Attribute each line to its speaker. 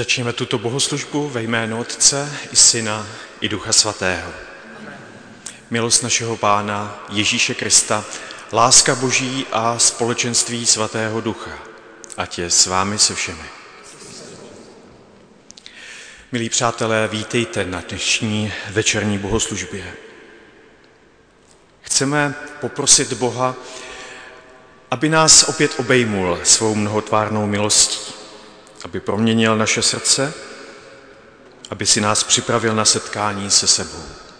Speaker 1: Začněme tuto bohoslužbu ve jménu Otce i Syna i Ducha Svatého. Milost našeho Pána Ježíše Krista, láska Boží a společenství Svatého Ducha, ať je s vámi se všemi. Milí přátelé, vítejte na dnešní večerní bohoslužbě. Chceme poprosit Boha, aby nás opět obejmul svou mnohotvárnou milostí, aby proměnil naše srdce, aby si nás připravil na setkání se sebou.